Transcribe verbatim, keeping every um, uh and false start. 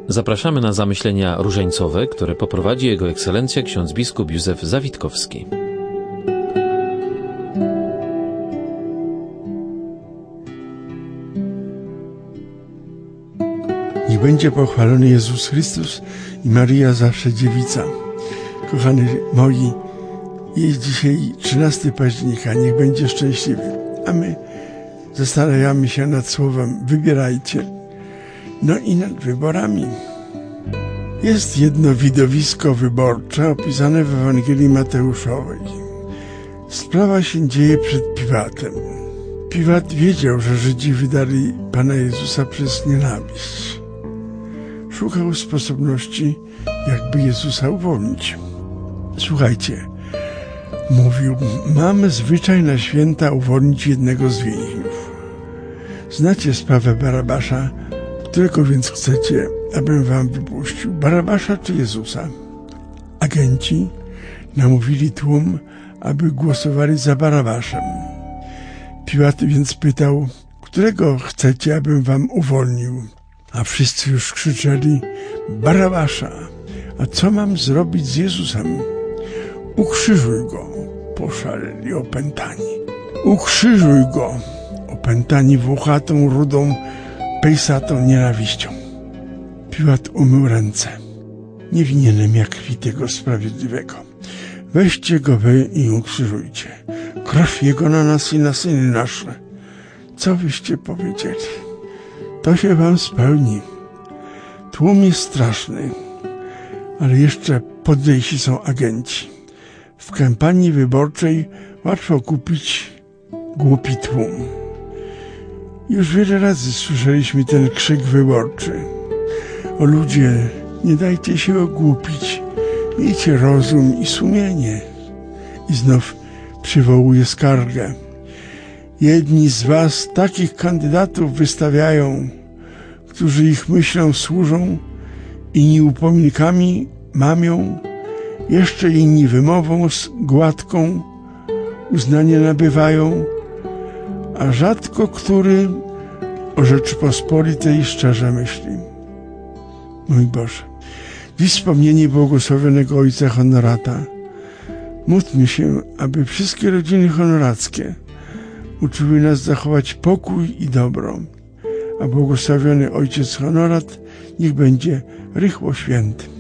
Zapraszamy na zamyślenia różańcowe, które poprowadzi Jego Ekscelencja ksiądz biskup Józef Zawitkowski. Niech będzie pochwalony Jezus Chrystus i Maryja zawsze dziewica. Kochani moi, jest dzisiaj trzynastego października, niech będzie szczęśliwy. A my zastanawiamy się nad słowem wybierajcie. No i nad wyborami. Jest jedno widowisko wyborcze opisane w Ewangelii Mateuszowej. Sprawa się dzieje przed Piłatem. Piłat wiedział, że Żydzi wydali Pana Jezusa przez nienawiść. Szukał sposobności, jakby Jezusa uwolnić. Słuchajcie, mówił, mamy zwyczaj na święta uwolnić jednego z więźniów. Znacie sprawę Barabasza, którego więc chcecie, abym wam wypuścił, Barabasza czy Jezusa? Agenci namówili tłum, aby głosowali za Barabaszem. Piłat więc pytał, którego chcecie, abym wam uwolnił? A wszyscy już krzyczeli, Barabasza. A co mam zrobić z Jezusem? Ukrzyżuj go, poszaleli opętani. Ukrzyżuj go, opętani włochatą, rudą, pejsatą nienawiścią. Piłat umył ręce. Nie winienem jak krwi tego sprawiedliwego. Weźcie go wy i ukrzyżujcie. Krew jego na nas i na syny nasze. Co wyście powiedzieli? To się wam spełni. Tłum jest straszny, ale jeszcze podlejsi są agenci. W kampanii wyborczej łatwo kupić głupi tłum. Już wiele razy słyszeliśmy ten krzyk wyborczy. O ludzie, nie dajcie się ogłupić, miejcie rozum i sumienie. I znów przywołuje skargę. Jedni z was takich kandydatów wystawiają, którzy ich myślą służą, inni upominkami mamią, jeszcze inni wymową gładką uznanie nabywają, a rzadko który o Rzeczypospolitej szczerze myśli. Mój Boże, dziś wspomnienie błogosławionego ojca Honorata. Módlmy się, aby wszystkie rodziny honorackie uczyły nas zachować pokój i dobro, a błogosławiony ojciec Honorat niech będzie rychło święty.